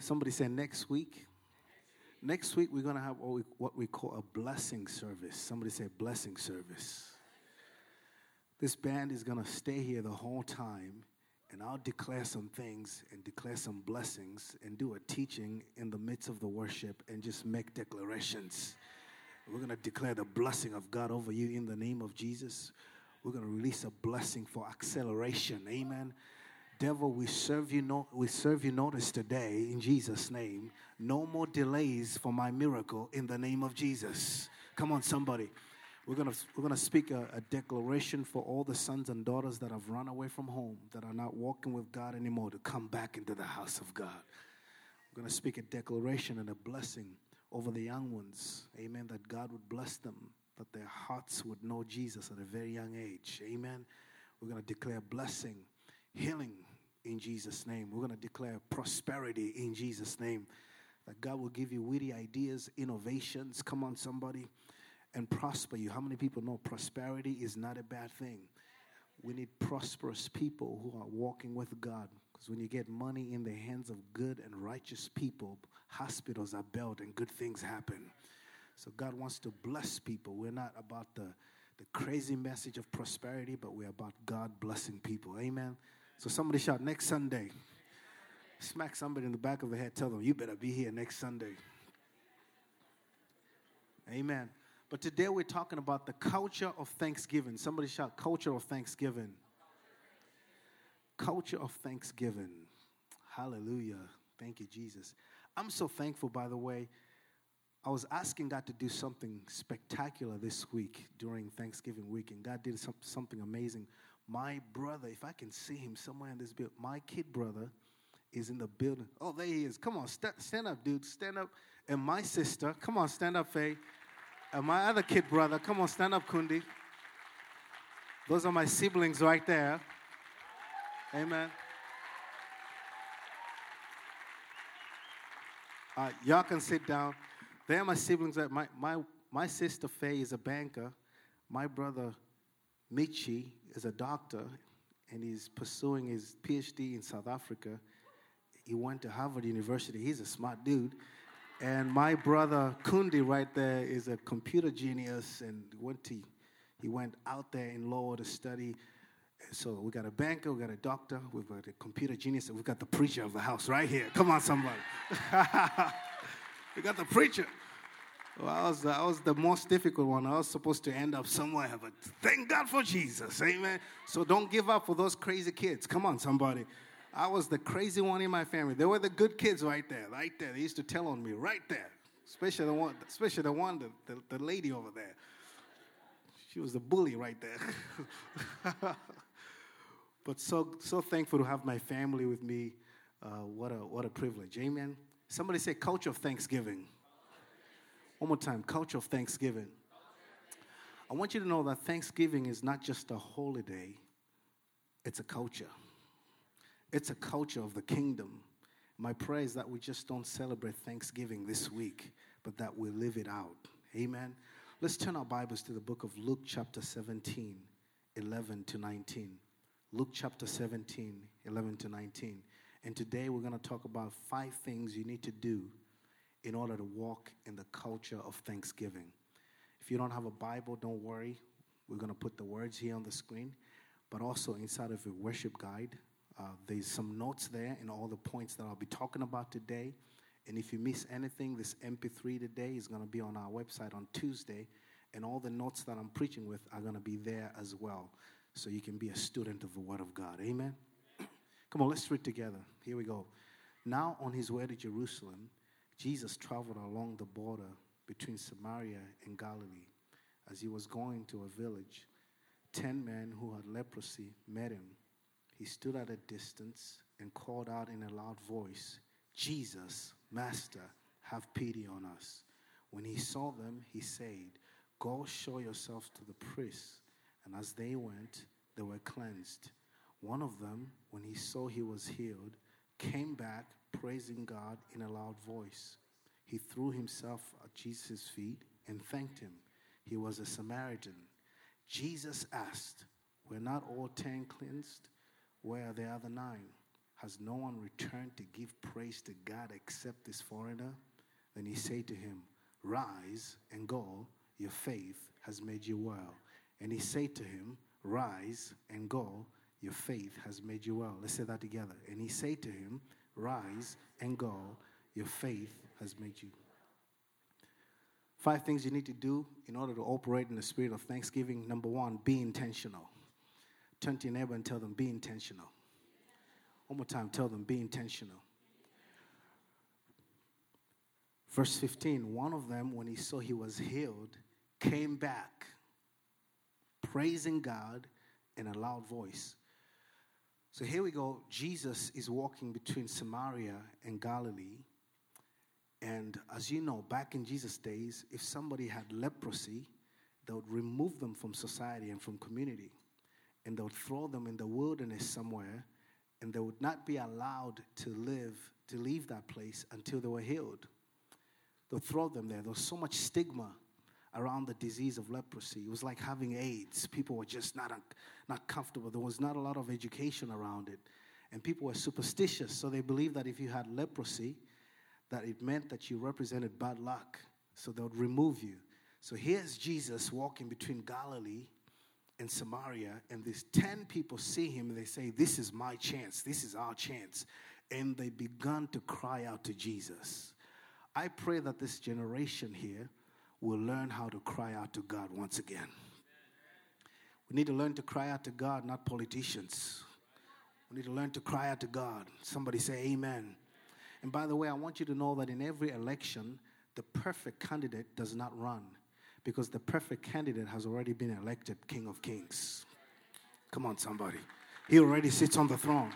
Somebody say next week. Next week we're going to have what we call a blessing service. Somebody say blessing service. This band is going to stay here the whole time, and I'll declare some things and declare some blessings and do a teaching in the midst of the worship and just make declarations. We're going to declare the blessing of God over you in the name of Jesus. We're going to release a blessing for acceleration. Amen. Devil, we serve you notice today in Jesus' name. No more delays for my miracle in the name of Jesus. Come on, somebody. We're gonna speak a declaration for all the sons and daughters that have run away from home, that are not walking with God anymore, to come back into the house of God. We're gonna speak a declaration and a blessing over the young ones. Amen. That God would bless them, that their hearts would know Jesus at a very young age. Amen. We're gonna declare blessing, healing in Jesus' name. We're going to declare prosperity in Jesus' name. That God will give you witty ideas, innovations. Come on, somebody. And prosper you. How many people know prosperity is not a bad thing? We need prosperous people who are walking with God. Because when you get money in the hands of good and righteous people, hospitals are built and good things happen. So God wants to bless people. We're not about the crazy message of prosperity, but we're about God blessing people. Amen. So somebody shout, next Sunday. Smack somebody in the back of the head. Tell them, you better be here next Sunday. Amen. But today we're talking about the culture of Thanksgiving. Somebody shout, culture of Thanksgiving. Culture of Thanksgiving. Hallelujah. Thank you, Jesus. I'm so thankful, by the way. I was asking God to do something spectacular this week during Thanksgiving week, and God did something amazing. My brother, if I can see him somewhere in this building, my kid brother is in the building. Oh, there he is. Come on, stand up, dude. Stand up. And my sister, come on, stand up, Faye. And my other kid brother, come on, stand up, Kundi. Those are my siblings right there. Amen. Y'all can sit down. They are my siblings. My sister, Faye, is a banker. My brother, Michi, is a doctor, and he's pursuing his PhD in South Africa. He went to Harvard University. He's a smart dude. And my brother, Kundi, right there, is a computer genius, and he went out there in law to study. So we got a banker, we got a doctor, we've got a computer genius, and we've got the preacher of the house right here. Come on, somebody. We got the preacher. Well, I was the most difficult one. I was supposed to end up somewhere, but thank God for Jesus, amen. So don't give up for those crazy kids. Come on, somebody. I was the crazy one in my family. They were the good kids right there. They used to tell on me right there, especially the lady over there. She was the bully right there. But so thankful to have my family with me. What a privilege, amen. Somebody say culture of Thanksgiving. One more time, culture of Thanksgiving. I want you to know that Thanksgiving is not just a holiday, it's a culture. It's a culture of the kingdom. My prayer is that we just don't celebrate Thanksgiving this week, but that we live it out. Amen. Let's turn our Bibles to the book of Luke chapter 17, 11 to 19. Luke chapter 17, 11 to 19. And today we're going to talk about 5 things you need to do in order to walk in the culture of Thanksgiving. If you don't have a Bible, don't worry. We're going to put the words here on the screen. But also inside of your worship guide, there's some notes there and all the points that I'll be talking about today. And if you miss anything, this MP3 today is going to be on our website on Tuesday. And all the notes that I'm preaching with are going to be there as well. So you can be a student of the Word of God. Amen? Come on, let's read together. Here we go. Now on his way to Jerusalem, Jesus traveled along the border between Samaria and Galilee. As he was going to a village, 10 men who had leprosy met him. He stood at a distance and called out in a loud voice, Jesus, Master, have pity on us. When he saw them, he said, Go show yourselves to the priests. And as they went, they were cleansed. One of them, when he saw he was healed, came back praising God in a loud voice. He threw himself at Jesus' feet and thanked him. He was a Samaritan. Jesus asked, Were not all 10 cleansed? Where are the other 9? has no one returned to give praise to God except this foreigner? Then he said to him, rise and go, your faith has made you well. And he said to him, rise and go, your faith has made you well. Let's say that together. And he said to him, rise and go, your faith has made you. 5 things you need to do in order to operate in the spirit of thanksgiving. Number 1, be intentional. Turn to your neighbor and tell them, be intentional. One more time, tell them, be intentional. Verse 15, one of them, when he saw he was healed, came back, praising God in a loud voice. So here we go. Jesus is walking between Samaria and Galilee. And as you know, back in Jesus' days, if somebody had leprosy, they would remove them from society and from community. And they would throw them in the wilderness somewhere, and they would not be allowed to leave that place until they were healed. They'll throw them there. There was so much stigma around the disease of leprosy. It was like having AIDS. People were just not comfortable. There was not a lot of education around it. And people were superstitious, so they believed that if you had leprosy, that it meant that you represented bad luck. So they would remove you. So here's Jesus walking between Galilee and Samaria, and these 10 people see him, and they say, this is my chance. This is our chance. And they began to cry out to Jesus. I pray that this generation here will learn how to cry out to God once again. We need to learn to cry out to God, not politicians. We need to learn to cry out to God. Somebody say amen. And by the way, I want you to know that in every election, the perfect candidate does not run, because the perfect candidate has already been elected King of Kings. Come on, somebody. He already sits on the throne.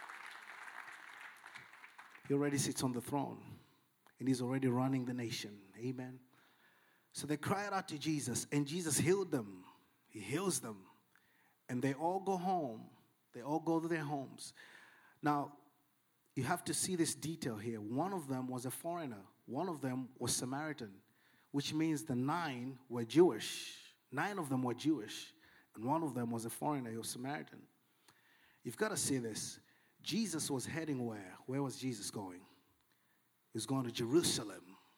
He already sits on the throne. And he's already running the nation. Amen. So they cried out to Jesus, and Jesus healed them. He heals them. And they all go home. They all go to their homes. Now, you have to see this detail here. One of them was a foreigner. One of them was Samaritan, which means the 9 were Jewish. 9 of them were Jewish, and one of them was a foreigner. He was Samaritan. You've got to see this. Jesus was heading where? Where was Jesus going? He was going to Jerusalem.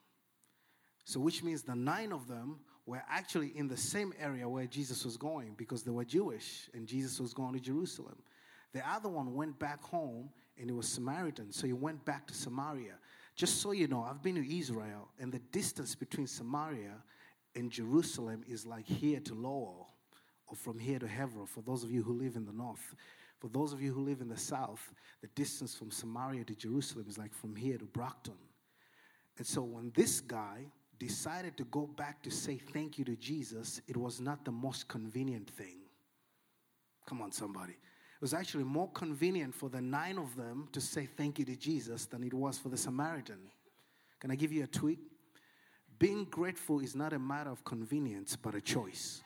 So which means the 9 of them were actually in the same area where Jesus was going, because they were Jewish and Jesus was going to Jerusalem. The other one went back home, and he was Samaritan, so he went back to Samaria. Just so you know, I've been to Israel, and the distance between Samaria and Jerusalem is like here to Lowell, or from here to Hebron, for those of you who live in the north. For those of you who live in the south, the distance from Samaria to Jerusalem is like from here to Brockton. And so when this guy decided to go back to say thank you to Jesus, it was not the most convenient thing. Come on, somebody. It was actually more convenient for the 9 of them to say thank you to Jesus than it was for the Samaritan. Can I give you a tweet? Being grateful is not a matter of convenience, but a choice.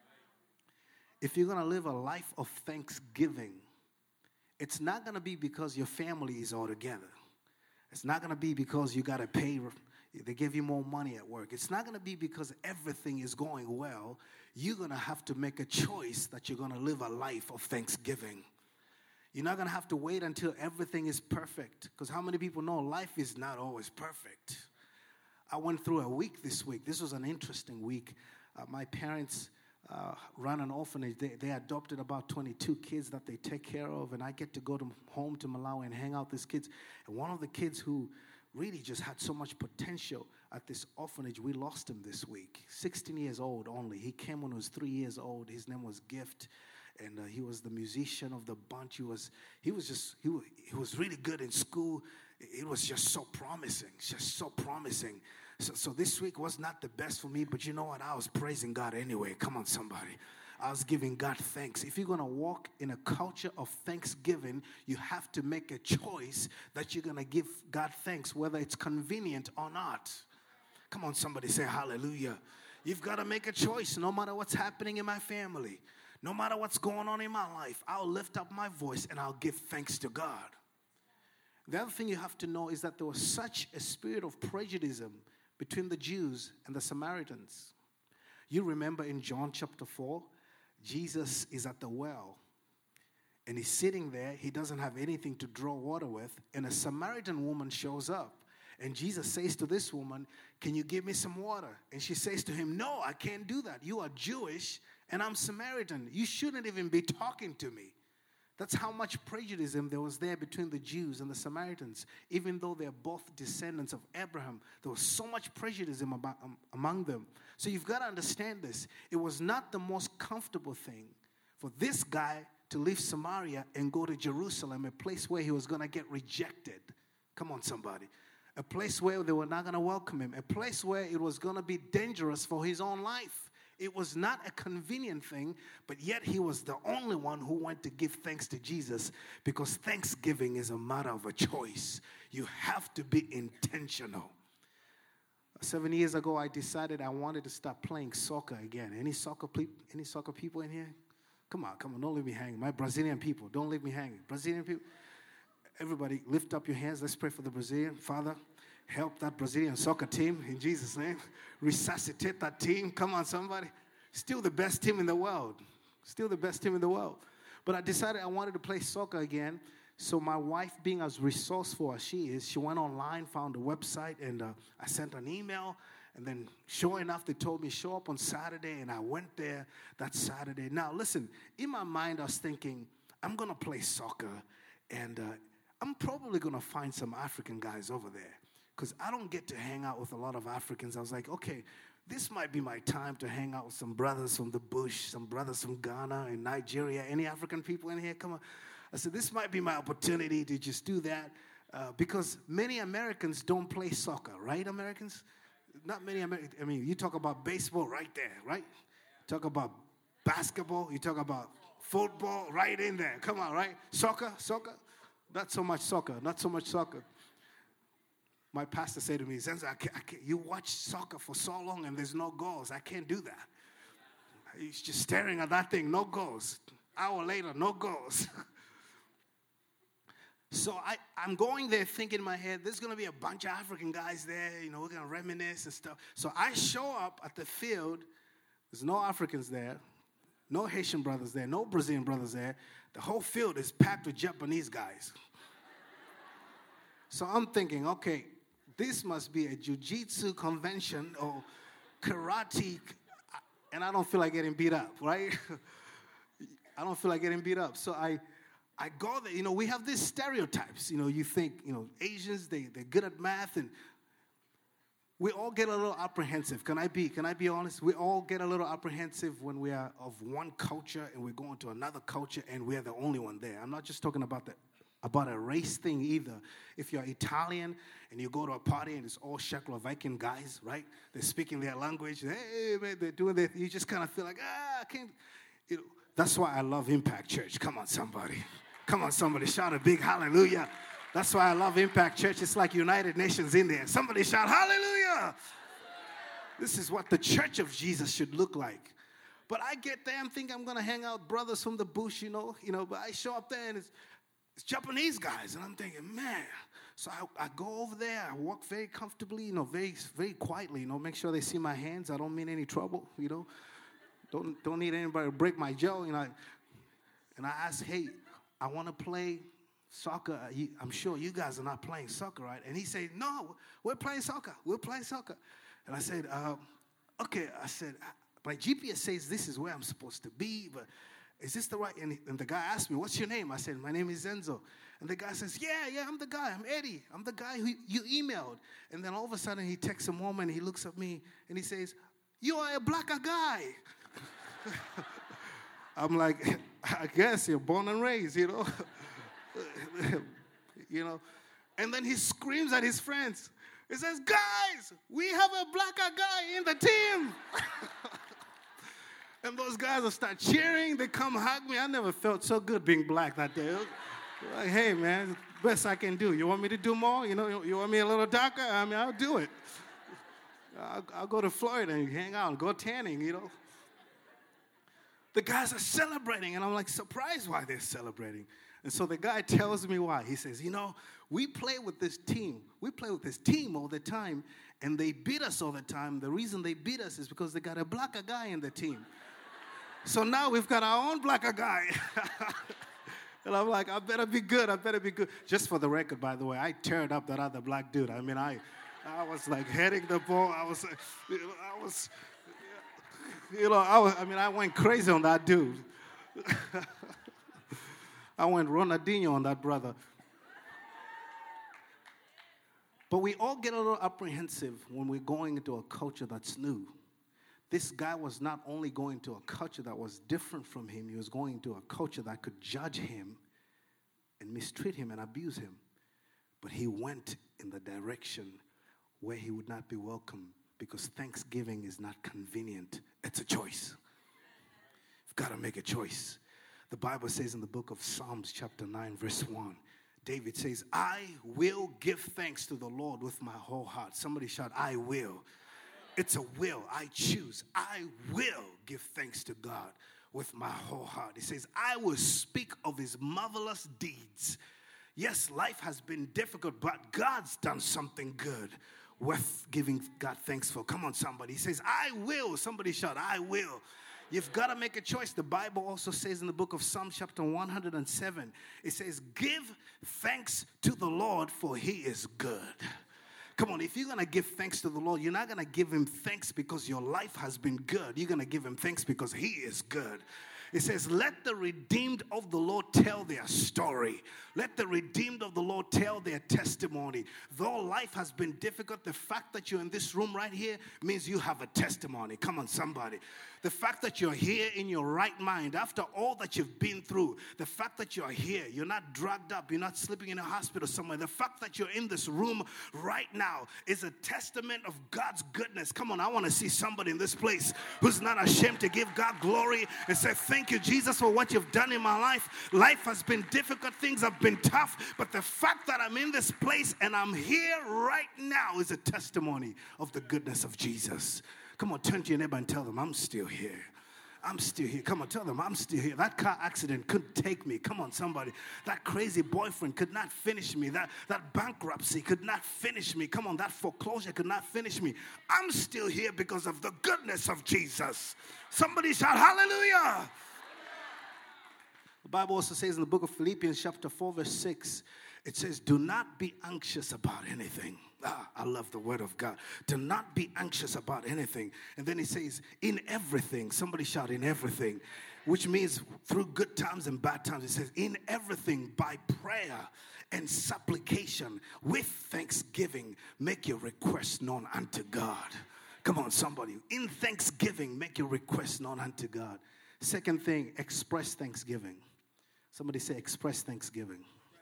If you're going to live a life of thanksgiving, it's not going to be because your family is all together. It's not going to be because you got to pay, they give you more money at work. It's not going to be because everything is going well. You're going to have to make a choice that you're going to live a life of thanksgiving. You're not going to have to wait until everything is perfect, because how many people know life is not always perfect? I went through a week this week. This was an interesting week. My parents run an orphanage. They adopted about 22 kids that they take care of, and I get to go home to Malawi and hang out with these kids. And one of the kids who really just had so much potential at this orphanage, we lost him this week. 16 years old only. He came when he was 3 years old. His name was Gift, and he was the musician of the bunch. He was really good in school. It was just so promising, So this week was not the best for me, but you know what? I was praising God anyway. Come on, somebody. I was giving God thanks. If you're going to walk in a culture of thanksgiving, you have to make a choice that you're going to give God thanks, whether it's convenient or not. Come on, somebody say hallelujah. You've got to make a choice no matter what's happening in my family. No matter what's going on in my life, I'll lift up my voice and I'll give thanks to God. The other thing you have to know is that there was such a spirit of prejudice between the Jews and the Samaritans. You remember in John chapter 4, Jesus is at the well. And he's sitting there. He doesn't have anything to draw water with. And a Samaritan woman shows up. And Jesus says to this woman, can you give me some water? And she says to him, no, I can't do that. You are Jewish and I'm Samaritan. You shouldn't even be talking to me. That's how much prejudice there was there between the Jews and the Samaritans. Even though they're both descendants of Abraham, there was so much prejudice among them. So you've got to understand this. It was not the most comfortable thing for this guy to leave Samaria and go to Jerusalem, a place where he was going to get rejected. Come on, somebody. A place where they were not going to welcome him. A place where it was going to be dangerous for his own life. It was not a convenient thing, but yet he was the only one who went to give thanks to Jesus, because thanksgiving is a matter of a choice. You have to be intentional. 7 years ago, I decided I wanted to start playing soccer again. Any soccer people in here? Come on, don't leave me hanging. My Brazilian people, don't leave me hanging. Brazilian people, everybody lift up your hands. Let's pray for the Brazilian. Father, help that Brazilian soccer team in Jesus' name. Resuscitate that team. Come on, somebody. Still the best team in the world. Still the best team in the world. But I decided I wanted to play soccer again. So my wife, being as resourceful as she is, she went online, found a website, and I sent an email. And then, sure enough, they told me, show up on Saturday, and I went there that Saturday. Now, listen, in my mind, I was thinking, I'm going to play soccer, and I'm probably going to find some African guys over there, because I don't get to hang out with a lot of Africans. I was like, okay, this might be my time to hang out with some brothers from the bush, some brothers from Ghana and Nigeria. Any African people in here? Come on. I said, this might be my opportunity to just do that, because many Americans don't play soccer, right, Americans? Not many Americans. I mean, you talk about baseball right there, right? Talk about basketball. You talk about football right in there. Come on, right? Soccer. Not so much soccer. My pastor said to me, Zenzo, I can't, you watch soccer for so long and there's no goals. I can't do that. He's just staring at that thing, no goals. Hour later, no goals. So I'm going there thinking in my head, there's going to be a bunch of African guys there. We're going to reminisce and stuff. So I show up at the field. There's no Africans there, no Haitian brothers there, no Brazilian brothers there. The whole field is packed with Japanese guys. So I'm thinking, okay, this must be a jiu-jitsu convention or karate, and I don't feel like getting beat up, right? I don't feel like getting beat up. So I go there. We have these stereotypes. You think, Asians, they're good at math, and we all get a little apprehensive. Can I be honest? We all get a little apprehensive when we are of one culture and we're going to another culture and we're the only one there. I'm not just talking about a race thing either. If you're Italian and you go to a party and it's all Czechoslovakian guys, right? They're speaking their language. Hey, man, they're doing that. You just kind of feel like, I can't. That's why I love Impact Church. Come on, somebody. Come on, somebody. Shout a big hallelujah. That's why I love Impact Church. It's like United Nations in there. Somebody shout hallelujah. This is what the church of Jesus should look like. But I get there and think I'm going to hang out with brothers from the bush, but I show up there and it's Japanese guys. And I'm thinking, man. So I go over there. I walk very comfortably, very, very quietly, make sure they see my hands. I don't mean any trouble, Don't need anybody to break my jaw, And I ask, hey, I want to play soccer. I'm sure you guys are not playing soccer, right? And he said, no, we're playing soccer. And I said, okay. I said, my GPS says this is where I'm supposed to be, but is this the right? And the guy asked me, what's your name? I said, my name is Zenzo. And the guy says, yeah, I'm the guy. I'm Eddie. I'm the guy who you emailed. And then all of a sudden he texts a woman, he looks at me, and he says, you are a blacker guy. I'm like, I guess you're born and raised, And then he screams at his friends. He says, guys, we have a blacker guy in the team. And those guys will start cheering. They come hug me. I never felt so good being black that day. Like, hey, man, best I can do. You want me to do more? You want me a little darker? I'll do it. I'll go to Florida and hang out and go tanning, The guys are celebrating, and I'm like surprised why they're celebrating. And so the guy tells me why. He says, we play with this team. We play with this team all the time, and they beat us all the time. The reason they beat us is because they got a blacker guy in the team. So now we've got our own blacker guy. And I'm like, I better be good. I better be good. Just for the record, by the way, I teared up that other black dude. I mean, I was like heading the ball. I went crazy on that dude. I went Ronaldinho on that brother. But we all get a little apprehensive when we're going into a culture that's new. This guy was not only going to a culture that was different from him, he was going to a culture that could judge him and mistreat him and abuse him. But he went in the direction where he would not be welcome, because Thanksgiving is not convenient. It's a choice. You've got to make a choice. The Bible says in the book of Psalms chapter 9 verse 1, David says, I will give thanks to the Lord with my whole heart. Somebody shout, I will. It's a will. I choose. I will give thanks to God with my whole heart. He says, I will speak of his marvelous deeds. Yes, life has been difficult, but God's done something good worth giving God thanks for. Come on, somebody. He says, I will. Somebody shout, I will. You've got to make a choice. The Bible also says in the book of Psalm chapter 107, it says, give thanks to the Lord, for he is good. Come on, if you're going to give thanks to the Lord, you're not going to give him thanks because your life has been good. You're going to give him thanks because he is good. It says, let the redeemed of the Lord tell their story. Let the redeemed of the Lord tell their testimony. Though life has been difficult, the fact that you're in this room right here means you have a testimony. Come on, somebody. The fact that you're here in your right mind, after all that you've been through, the fact that you're here, you're not drugged up, you're not sleeping in a hospital somewhere, the fact that you're in this room right now is a testament of God's goodness. Come on, I want to see somebody in this place who's not ashamed to give God glory and say, thank you, Jesus, for what you've done in my life. Life has been difficult, things have been tough, but the fact that I'm in this place and I'm here right now is a testimony of the goodness of Jesus. Come on, turn to your neighbor and tell them, I'm still here. I'm still here. Come on, tell them, I'm still here. That car accident couldn't take me. Come on, somebody. That crazy boyfriend could not finish me. That bankruptcy could not finish me. Come on, that foreclosure could not finish me. I'm still here because of the goodness of Jesus. Somebody shout, hallelujah. The Bible also says in the book of Philippians chapter 4 verse 6, it says, do not be anxious about anything. I love the word of God. Do not be anxious about anything. And then he says, in everything. Somebody shout, in everything. Which means through good times and bad times. It says, in everything by prayer and supplication with thanksgiving, make your requests known unto God. Come on, somebody. In thanksgiving, make your requests known unto God. Second thing, express thanksgiving. Somebody say, express thanksgiving.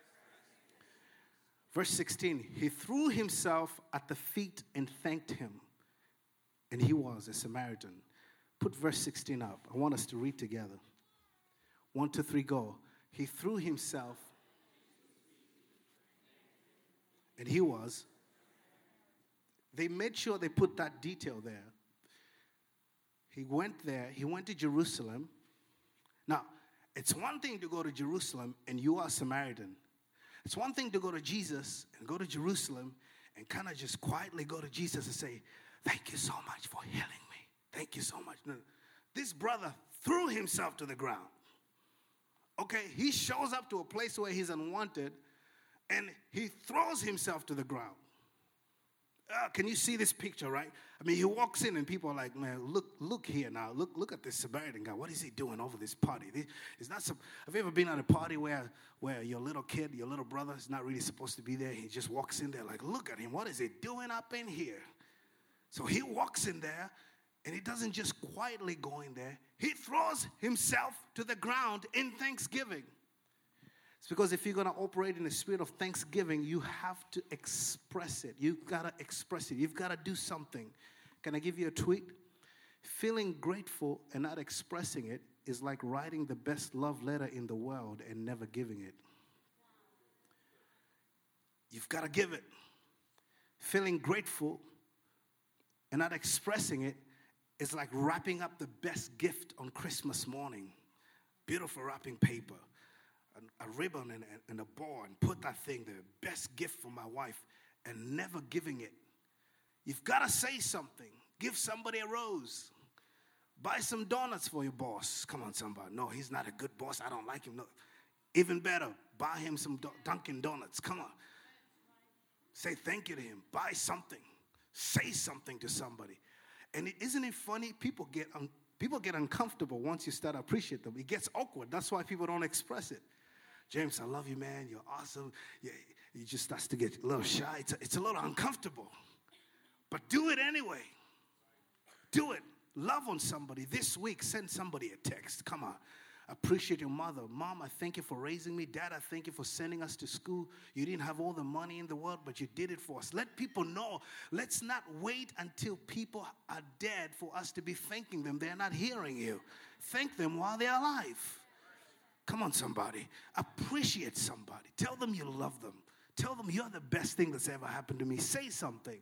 Verse 16, he threw himself at the feet and thanked him. And he was a Samaritan. Put verse 16 up. I want us to read together. 1, 2, 3, go. He threw himself. And he was. They made sure they put that detail there. He went there. He went to Jerusalem. Now, it's one thing to go to Jerusalem and you are Samaritan. It's one thing to go to Jesus and go to Jerusalem and kind of just quietly go to Jesus and say, thank you so much for healing me. Thank you so much. No, this brother threw himself to the ground. Okay, he shows up to a place where he's unwanted and he throws himself to the ground. Can you see this picture, right? I mean, he walks in and people are like, man, look here now. Look at this Samaritan guy. What is he doing over this party? Have you ever been at a party where your little kid, your little brother is not really supposed to be there? He just walks in there like, look at him. What is he doing up in here? So he walks in there and he doesn't just quietly go in there. He throws himself to the ground in thanksgiving. It's because if you're going to operate in the spirit of thanksgiving, you have to express it. You've got to express it. You've got to do something. Can I give you a tweet? Feeling grateful and not expressing it is like writing the best love letter in the world and never giving it. You've got to give it. Feeling grateful and not expressing it is like wrapping up the best gift on Christmas morning. Beautiful wrapping paper. A ribbon and a bow and put that thing, the best gift for my wife, and never giving it. You've got to say something. Give somebody a rose. Buy some donuts for your boss. Come on, somebody. No, he's not a good boss. I don't like him. No. Even better, buy him some Dunkin' Donuts. Come on. Say thank you to him. Buy something. Say something to somebody. And isn't it funny? People get uncomfortable once you start to appreciate them. It gets awkward. That's why people don't express it. James, I love you, man. You're awesome. You just start to get a little shy. It's a little uncomfortable. But do it anyway. Do it. Love on somebody. This week, send somebody a text. Come on. Appreciate your mother. Mom, I thank you for raising me. Dad, I thank you for sending us to school. You didn't have all the money in the world, but you did it for us. Let people know. Let's not wait until people are dead for us to be thanking them. They're not hearing you. Thank them while they're alive. Come on, somebody. Appreciate somebody. Tell them you love them. Tell them you're the best thing that's ever happened to me. Say something.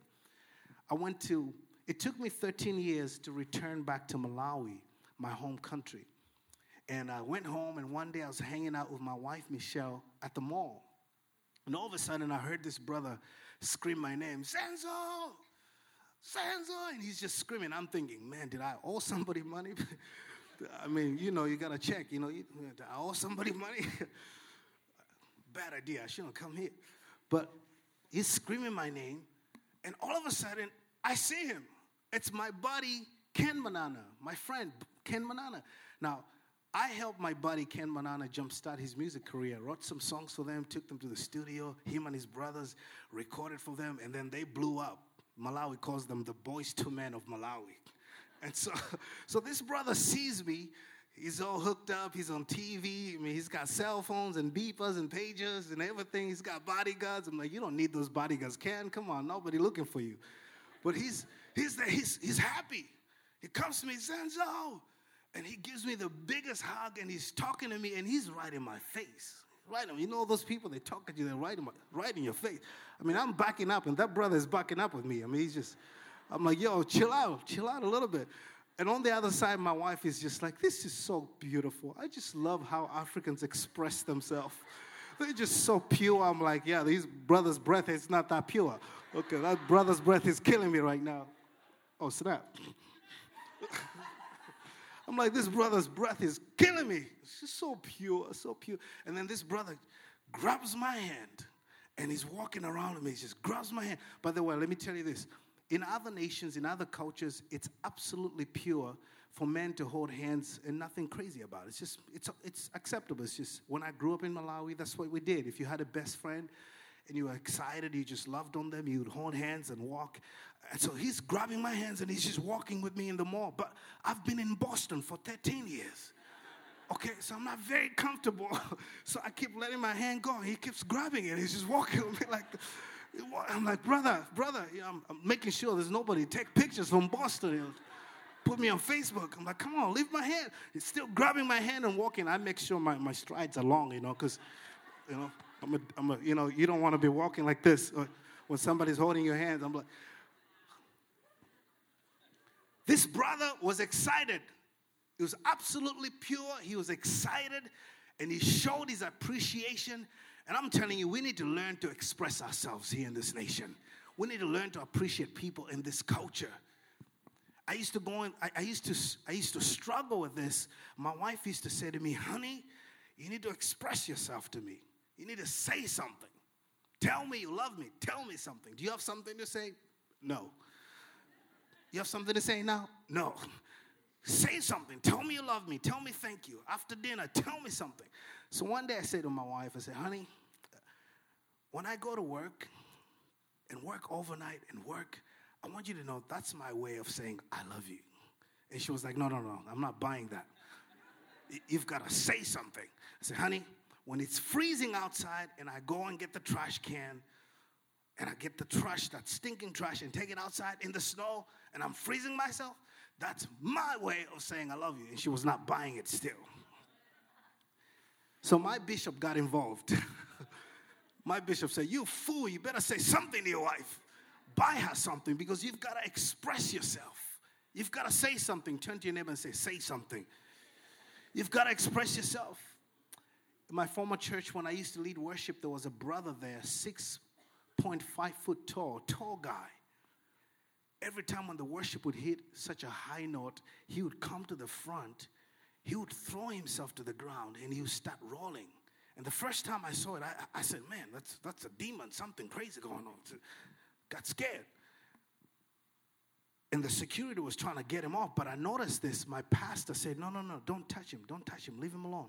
It took me 13 years to return back to Malawi, my home country. And I went home, and one day I was hanging out with my wife, Michelle, at the mall. And all of a sudden, I heard this brother scream my name, Senzo! Senzo! And he's just screaming. I'm thinking, man, did I owe somebody money? I mean, you got to check. Did I owe somebody money? Bad idea. I shouldn't come here. But he's screaming my name, and all of a sudden, I see him. It's my buddy, Ken Manana, my friend, Ken Manana. Now, I helped my buddy Ken Manana jumpstart his music career, wrote some songs for them, took them to the studio, him and his brothers recorded for them, and then they blew up. Malawi calls them the Boys II Men of Malawi. And so this brother sees me. He's all hooked up. He's on TV. I mean, he's got cell phones and beepers and pagers and everything. He's got bodyguards. I'm like, you don't need those bodyguards, Ken. Come on, nobody looking for you. But he's happy. He comes to me, Senzo. And he gives me the biggest hug, and he's talking to me, and he's right in my face. Right in, those people, they talk at you, they're right in your face. I mean, I'm backing up, and that brother is backing up with me. I mean, I'm like, yo, chill out a little bit. And on the other side, my wife is just like, this is so beautiful. I just love how Africans express themselves. They're just so pure. I'm like, yeah, these brother's breath is not that pure. Okay, that brother's breath is killing me right now. Oh, snap. I'm like, this brother's breath is killing me. It's just so pure, so pure. And then this brother grabs my hand, and he's walking around with me. He just grabs my hand. By the way, let me tell you this. In other nations, in other cultures, it's absolutely pure for men to hold hands and nothing crazy about it. It's acceptable. It's just, when I grew up in Malawi, that's what we did. If you had a best friend and you were excited, you just loved on them, you would hold hands and walk. And so he's grabbing my hands, and he's just walking with me in the mall. But I've been in Boston for 13 years. Okay, so I'm not very comfortable. So I keep letting my hand go. He keeps grabbing it. He's just walking with me like, I'm like, brother, I'm making sure there's nobody. Take pictures from Boston. Put me on Facebook. I'm like, come on, leave my hand. He's still grabbing my hand and walking. I make sure my strides are long, because, you don't want to be walking like this. When somebody's holding your hands, I'm like, this brother was excited. He was absolutely pure. He was excited, and he showed his appreciation. And I'm telling you, we need to learn to express ourselves here in this nation. We need to learn to appreciate people in this culture. I used to struggle with this. My wife used to say to me, honey, you need to express yourself to me. You need to say something. Tell me you love me. Tell me something. Do you have something to say? No. You have something to say now? No. Say something. Tell me you love me. Tell me thank you. After dinner, tell me something. So one day I said to my wife, I said, honey, when I go to work and work overnight and work, I want you to know that's my way of saying I love you. And she was like, no, I'm not buying that. You've got to say something. I said, honey, when it's freezing outside and I go and get the trash can and I get the trash, that stinking trash, and take it outside in the snow and I'm freezing myself, that's my way of saying I love you. And she was not buying it still. So my bishop got involved. My bishop said, you fool, you better say something to your wife. Buy her something, because you've got to express yourself. You've got to say something. Turn to your neighbor and say something. You've got to express yourself. In my former church, when I used to lead worship, there was a brother there, 6.5 foot tall guy. Every time when the worship would hit such a high note, he would come to the front, he would throw himself to the ground, and he would start rolling. And the first time I saw it, I said, man, that's a demon, something crazy going on. Got scared. And the security was trying to get him off, but I noticed this. My pastor said, no, don't touch him, leave him alone.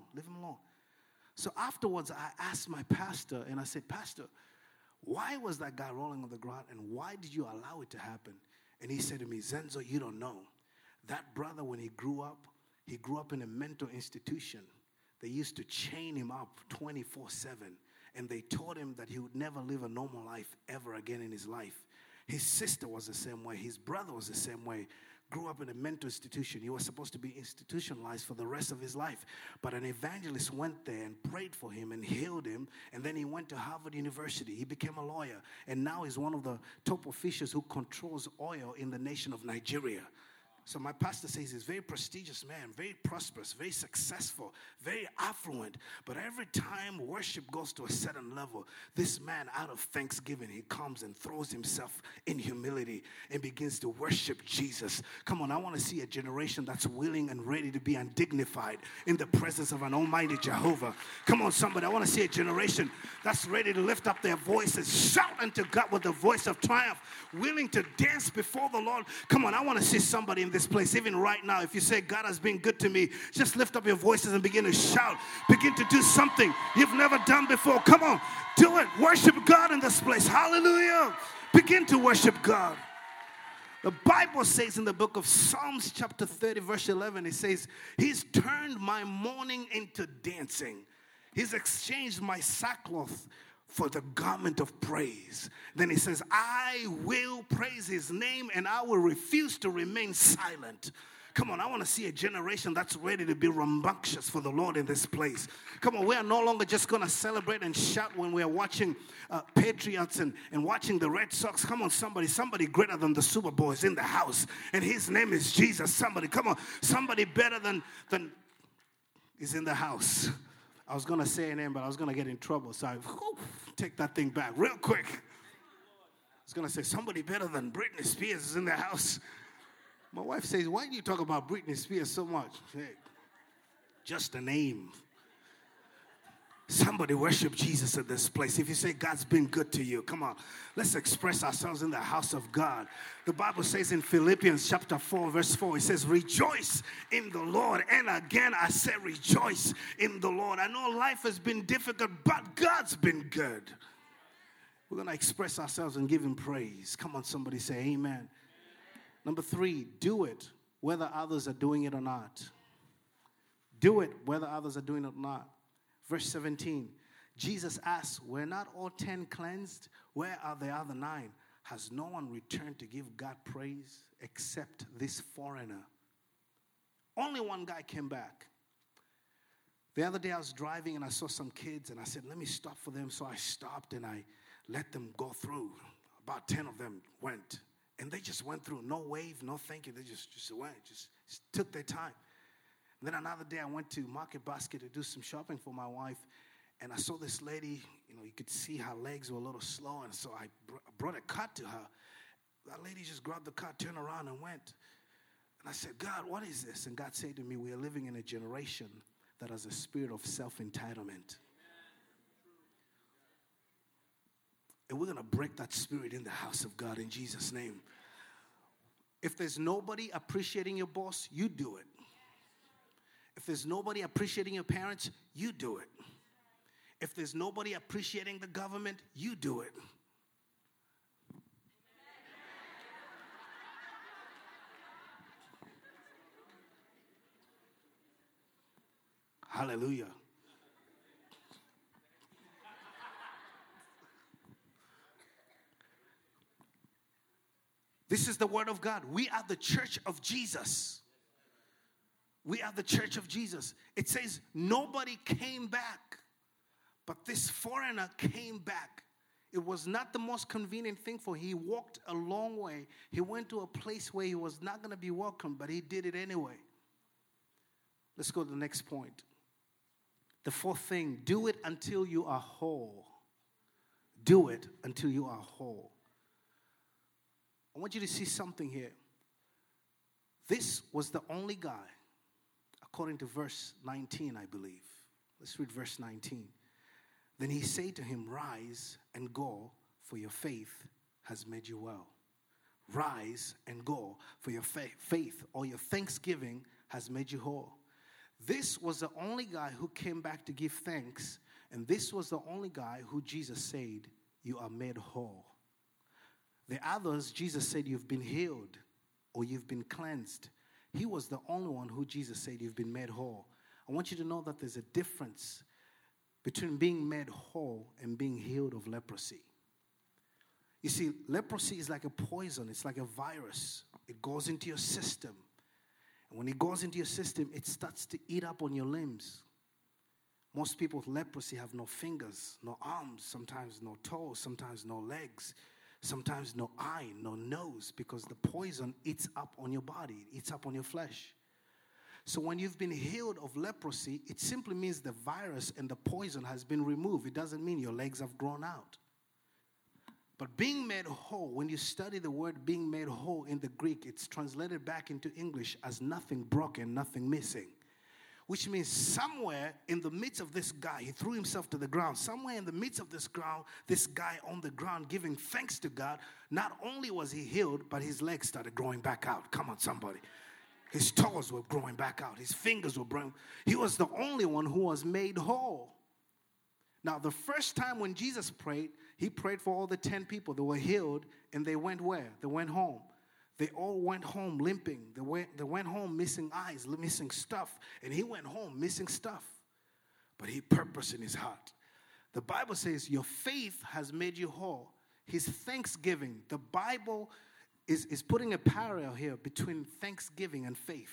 So afterwards, I asked my pastor, and I said, Pastor, why was that guy rolling on the ground, and why did you allow it to happen? And he said to me, Zenzo, you don't know. That brother, when he grew up in a mental institution. They used to chain him up 24/7, and they taught him that he would never live a normal life ever again in his life. His sister was the same way. His brother was the same way. Grew up in a mental institution. He was supposed to be institutionalized for the rest of his life. But an evangelist went there and prayed for him and healed him. And then he went to Harvard University. He became a lawyer. And now he's one of the top officials who controls oil in the nation of Nigeria. So my pastor says he's a very prestigious man, very prosperous, very successful, very affluent. But every time worship goes to a certain level, this man, out of thanksgiving, he comes and throws himself in humility and begins to worship Jesus. Come on, I want to see a generation that's willing and ready to be undignified in the presence of an almighty Jehovah. Come on, somebody, I want to see a generation that's ready to lift up their voices, shout unto God with the voice of triumph, willing to dance before the Lord. Come on, I want to see somebody in this place, even right now. If you say, God has been good to me, just lift up your voices and begin to shout. Begin to do something you've never done before. Come on, do it. Worship God in this place. Hallelujah. Begin to worship God. The Bible says in the book of Psalms chapter 30 verse 11, it says, He's turned my mourning into dancing. He's exchanged my sackcloth for the garment of praise. Then he says, I will praise his name and I will refuse to remain silent. Come on, I want to see a generation that's ready to be rambunctious for the Lord in this place. Come on, we are no longer just going to celebrate and shout when we are watching Patriots and watching the Red Sox. Come on, somebody greater than the Super Bowl is in the house, and his name is Jesus. Somebody, come on, somebody better than is in the house. I was going to say a name, but I was going to get in trouble, so I take that thing back real quick. I was going to say somebody better than Britney Spears is in the house. My wife says, why do you talk about Britney Spears so much? Hey, just a name. Somebody worship Jesus in this place. If you say God's been good to you, come on. Let's express ourselves in the house of God. The Bible says in Philippians chapter 4, verse 4, it says, rejoice in the Lord. And again, I say rejoice in the Lord. I know life has been difficult, but God's been good. We're going to express ourselves and give him praise. Come on, somebody say amen. Number 3, do it whether others are doing it or not. Do it whether others are doing it or not. Verse 17, Jesus asked, were not all 10 cleansed? Where are the other 9? Has no one returned to give God praise except this foreigner? Only one guy came back. The other day I was driving and I saw some kids and I said, let me stop for them. So I stopped and I let them go through. About 10 of them went. And they just went through. No wave, no thank you. They just went, just took their time. And then another day I went to Market Basket to do some shopping for my wife. And I saw this lady, you could see her legs were a little slow. And so I brought a cart to her. That lady just grabbed the cart, turned around and went. And I said, God, what is this? And God said to me, we are living in a generation that has a spirit of self-entitlement. And we're going to break that spirit in the house of God in Jesus' name. If there's nobody appreciating your boss, you do it. If there's nobody appreciating your parents, you do it. If there's nobody appreciating the government, you do it. Hallelujah. This is the word of God. We are the church of Jesus. We are the church of Jesus. It says nobody came back, but this foreigner came back. It was not the most convenient thing for him. He walked a long way. He went to a place where he was not going to be welcome, but he did it anyway. Let's go to the next point. The 4th thing, do it until you are whole. Do it until you are whole. I want you to see something here. This was the only guy, according to verse 19, I believe. Let's read verse 19. Then he said to him, rise and go, for your faith has made you well. Rise and go, for your faith or your thanksgiving has made you whole. This was the only guy who came back to give thanks, and this was the only guy who Jesus said, you are made whole. The others, Jesus said, you've been healed or you've been cleansed. He was the only one who Jesus said, you've been made whole. I want you to know that there's a difference between being made whole and being healed of leprosy. You see, leprosy is like a poison. It's like a virus. It goes into your system. And when it goes into your system, it starts to eat up on your limbs. Most people with leprosy have no fingers, no arms, sometimes no toes, sometimes no legs, sometimes no eye, no nose, because the poison eats up on your body, it eats up on your flesh. So when you've been healed of leprosy, it simply means the virus and the poison has been removed. It doesn't mean your legs have grown out. But being made whole, when you study the word being made whole in the Greek, it's translated back into English as nothing broken, nothing missing. Which means somewhere in the midst of this guy, he threw himself to the ground. Somewhere in the midst of this guy on the ground giving thanks to God, not only was he healed, but his legs started growing back out. Come on, somebody. His toes were growing back out. His fingers were growing. He was the only one who was made whole. Now, the first time when Jesus prayed, he prayed for all the 10 people that were healed, and they went where? They went home. They all went home limping. They went home missing eyes, missing stuff. And he went home missing stuff. But he purposed in his heart. The Bible says your faith has made you whole. His thanksgiving. The Bible is putting a parallel here between thanksgiving and faith.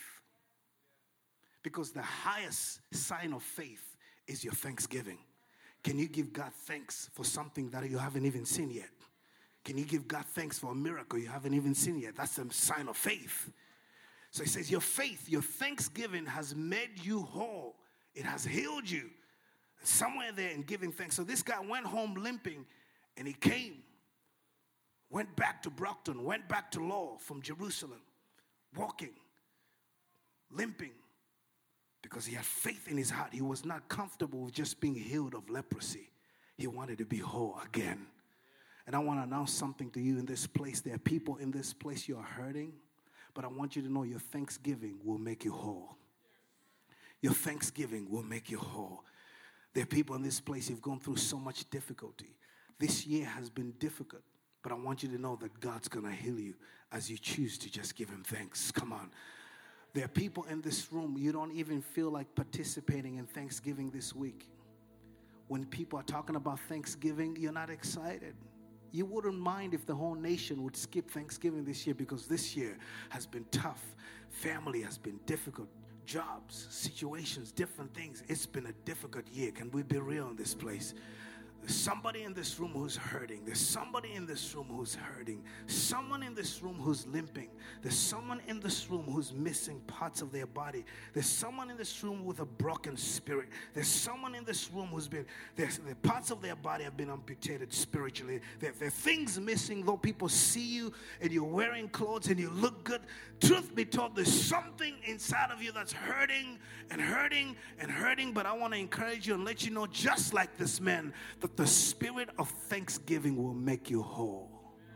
Because the highest sign of faith is your thanksgiving. Can you give God thanks for something that you haven't even seen yet? Can you give God thanks for a miracle you haven't even seen yet? That's a sign of faith. So he says, your faith, your thanksgiving has made you whole. It has healed you. Somewhere there in giving thanks. So this guy went home limping, and he came, went back to Brockton, went back to Law from Jerusalem, walking, limping, because he had faith in his heart. He was not comfortable with just being healed of leprosy. He wanted to be whole again. And I want to announce something to you in this place. There are people in this place, you are hurting, but I want you to know your thanksgiving will make you whole. Your thanksgiving will make you whole. There are people in this place, you've gone through so much difficulty. This year has been difficult, but I want you to know that God's going to heal you as you choose to just give him thanks. Come on. There are people in this room, you don't even feel like participating in Thanksgiving this week. When people are talking about Thanksgiving, you're not excited. You wouldn't mind if the whole nation would skip Thanksgiving this year, because this year has been tough. Family has been difficult. Jobs, situations, different things. It's been a difficult year. Can we be real in this place? There's somebody in this room who's hurting. There's somebody in this room who's hurting. Someone in this room who's limping. There's someone in this room who's missing parts of their body. There's someone in this room with a broken spirit. There's someone in this room who's been, the parts of their body have been amputated spiritually. There are things missing, though people see you and you're wearing clothes and you look good. Truth be told, there's something inside of you that's hurting and hurting and hurting. But I want to encourage you and let you know, just like this man, that the spirit of thanksgiving will make you whole.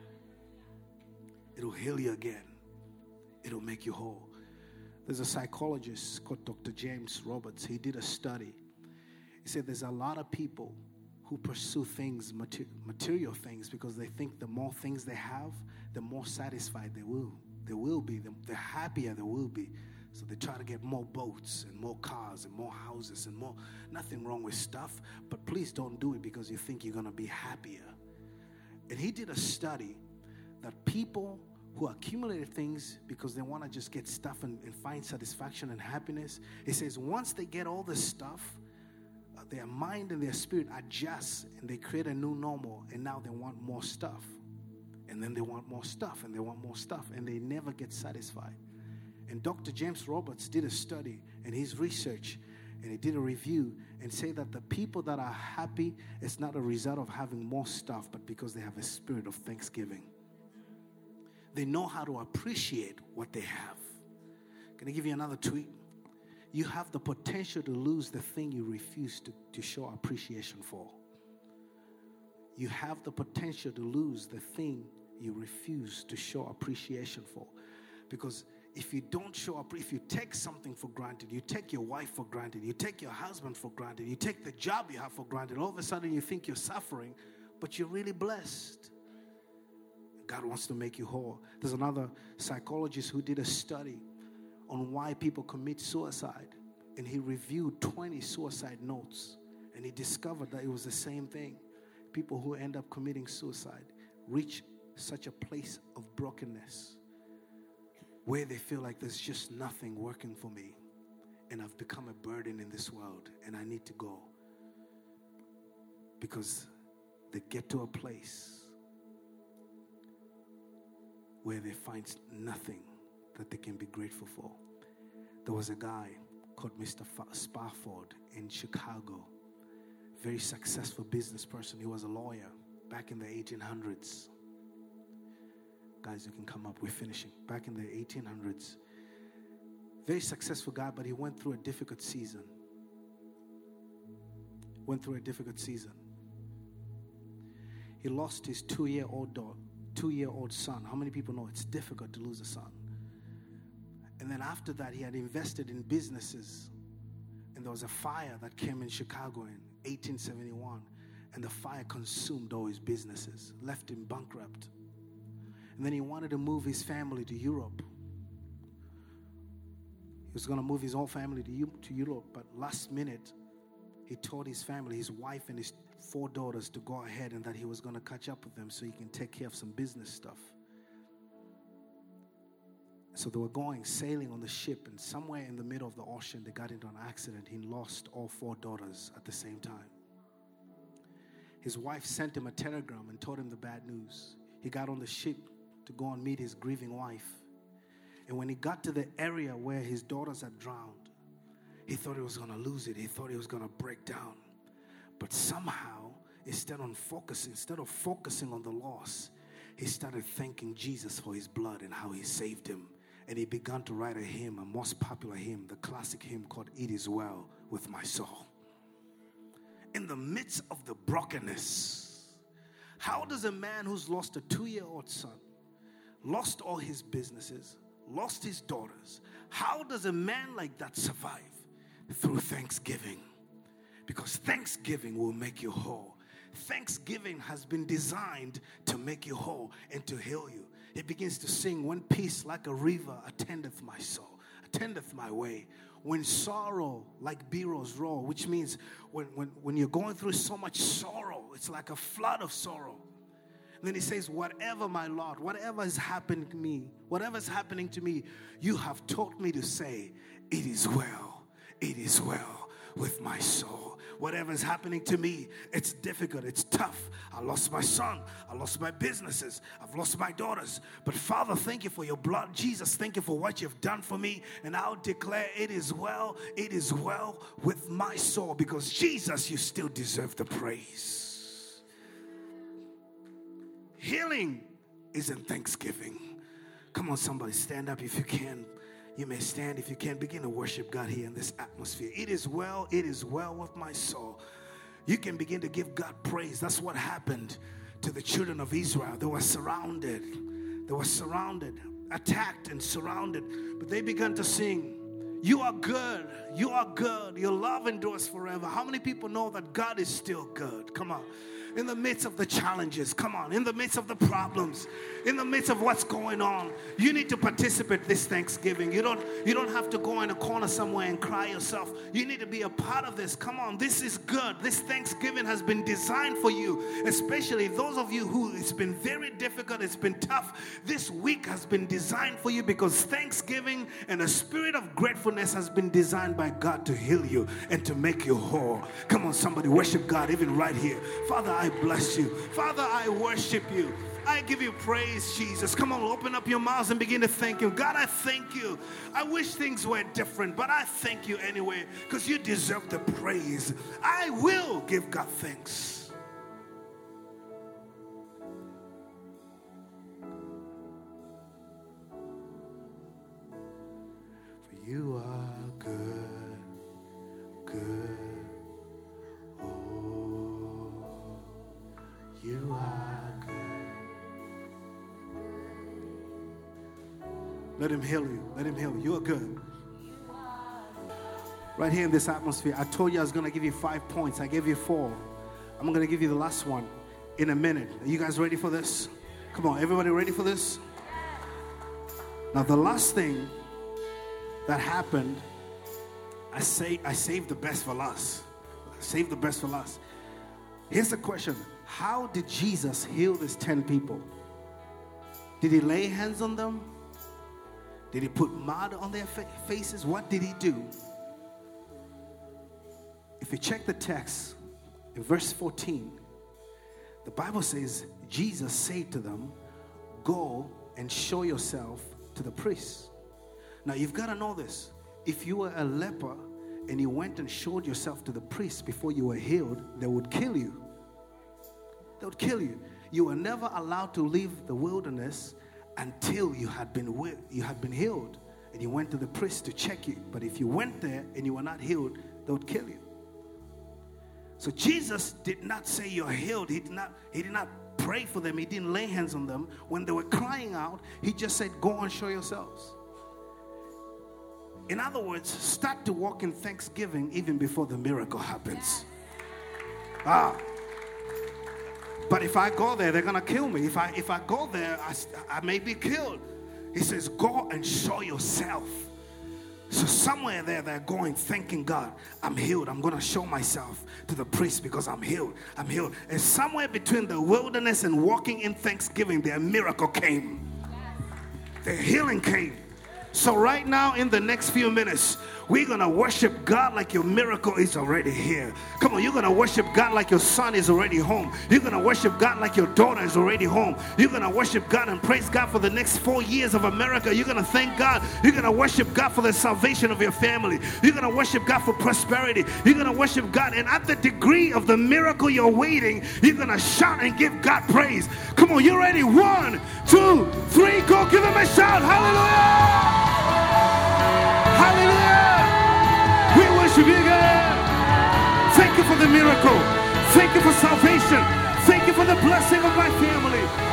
It'll heal you again. It'll make you whole. There's a psychologist called Dr. James Roberts. He did a study. He said there's a lot of people who pursue things, material things, because they think the more things they have, the more satisfied they will be, the happier they will be. So they try to get more boats and more cars and more houses and more. Nothing wrong with stuff, but please don't do it because you think you're going to be happier. And he did a study that people who accumulated things because they want to just get stuff and find satisfaction and happiness, he says once they get all this stuff, their mind and their spirit adjust and they create a new normal, and now they want more stuff. And then they want more stuff and they want more stuff, and they never get satisfied. And Dr. James Roberts did a study and his research, and he did a review and say that the people that are happy is not a result of having more stuff, but because they have a spirit of thanksgiving. They know how to appreciate what they have. Can I give you another tweet? You have the potential to lose the thing you refuse to show appreciation for. you have the potential to lose the thing you refuse to show appreciation for. Because if you don't show up, if you take something for granted, you take your wife for granted, you take your husband for granted, you take the job you have for granted, all of a sudden you think you're suffering, but you're really blessed. God wants to make you whole. There's another psychologist who did a study on why people commit suicide, and he reviewed 20 suicide notes, and he discovered that it was the same thing. People who end up committing suicide reach such a place of brokenness where they feel like there's just nothing working for me, and I've become a burden in this world, and I need to go. Because they get to a place where they find nothing that they can be grateful for. There was a guy called Mr. Spafford in Chicago, very successful business person. He was a lawyer back in the 1800s. Guys, you can come up. We're finishing. Back in the 1800s. Very successful guy, but he went through a difficult season. He lost his two-year-old son. How many people know it's difficult to lose a son? And then after that, he had invested in businesses. And there was a fire that came in Chicago in 1871. And the fire consumed all his businesses, left him bankrupt. And then he wanted to move his family to Europe. He was going to move his whole family to Europe. But last minute, he told his family, his wife and his 4 daughters, to go ahead, and that he was going to catch up with them so he can take care of some business stuff. So they were sailing on the ship, and somewhere in the middle of the ocean, they got into an accident. He lost all 4 daughters at the same time. His wife sent him a telegram and told him the bad news. He got on the ship to go and meet his grieving wife. And when he got to the area where his daughters had drowned, he thought he was going to lose it. He thought he was going to break down. But somehow, instead of focusing on the loss, he started thanking Jesus for his blood and how he saved him. And he began to write a hymn, a most popular hymn, the classic hymn called "It Is Well With My Soul." In the midst of the brokenness, how does a man who's lost a 2-year-old son, lost all his businesses, lost his daughters, how does a man like that survive? Through thanksgiving. Because thanksgiving will make you whole. Thanksgiving has been designed to make you whole and to heal you. He begins to sing, "When peace like a river attendeth my soul, attendeth my way. When sorrow like billows roll," which means when you're going through so much sorrow, it's like a flood of sorrow. And then he says, "Whatever my Lord, whatever is happening to me, you have taught me to say, it is well with my soul." Whatever is happening to me, it's difficult, it's tough. I lost my son, I lost my businesses, I've lost my daughters. But Father, thank you for your blood. Jesus, thank you for what you've done for me. And I'll declare it is well with my soul. Because Jesus, you still deserve the praise. Healing is in thanksgiving. Come on, somebody, stand up if you can. You may stand if you can. Begin to worship God here in this atmosphere. It is well with my soul. You can begin to give God praise. That's what happened to the children of Israel. They were surrounded, attacked and surrounded. But they began to sing, "You are good, you are good, your love endures forever." How many people know that God is still good? Come on. In the midst of the challenges, come on, in the midst of the problems, in the midst of what's going on, you need to participate this Thanksgiving. You don't have to go in a corner somewhere and cry yourself. You need to be a part of this. Come on, this is good. This Thanksgiving has been designed for you, especially those of you who it's been very difficult, it's been tough. This week has been designed for you because Thanksgiving and a spirit of gratefulness has been designed by God to heal you and to make you whole. Come on, somebody, worship God even right here. Father, I bless you. Father, I worship you. I give you praise, Jesus. Come on, open up your mouths and begin to thank him. God, I thank you. I wish things were different, but I thank you anyway because you deserve the praise. I will give God thanks. For you are good, good. You Let him heal you. Let him heal you. You're good. Right here in this atmosphere, I told you I was going to give you 5 points. I gave you 4. I'm going to give you the last one in a minute. Are you guys ready for this? Come on, everybody ready for this? Now, the last thing that happened, I saved the best for last. Save the best for last. Here's the question. How did Jesus heal these 10 people? Did he lay hands on them? Did he put mud on their faces? What did he do? If you check the text, in verse 14, the Bible says, Jesus said to them, go and show yourself to the priests. Now, you've got to know this. If you were a leper and you went and showed yourself to the priest before you were healed, they would kill you. They would kill you. You were never allowed to leave the wilderness until you had been healed and you went to the priest to check you. But if you went there and you were not healed, they would kill you. So Jesus did not say you're healed. He did not pray for them. He didn't lay hands on them. When they were crying out, he just said, go and show yourselves. In other words, start to walk in thanksgiving even before the miracle happens. But if I go there, they're going to kill me. If I go there, I may be killed. He says, go and show yourself. So somewhere there, they're going, thanking God, I'm healed. I'm going to show myself to the priest because I'm healed. I'm healed. And somewhere between the wilderness and walking in thanksgiving, their miracle came. Their healing came. So right now, in the next few minutes, we're going to worship God like your miracle is already here. Come on, you're going to worship God like your son is already home. You're going to worship God like your daughter is already home. You're going to worship God and praise God for the next 4 years of America. You're going to thank God. You're going to worship God for the salvation of your family. You're going to worship God for prosperity. You're going to worship God. And at the degree of the miracle you're waiting, you're going to shout and give God praise. Come on, you ready? 1, 2, 3, go. Give him a shout. Hallelujah. Hallelujah. We worship you, God. Thank you for the miracle. Thank you for salvation. Thank you for the blessing of my family.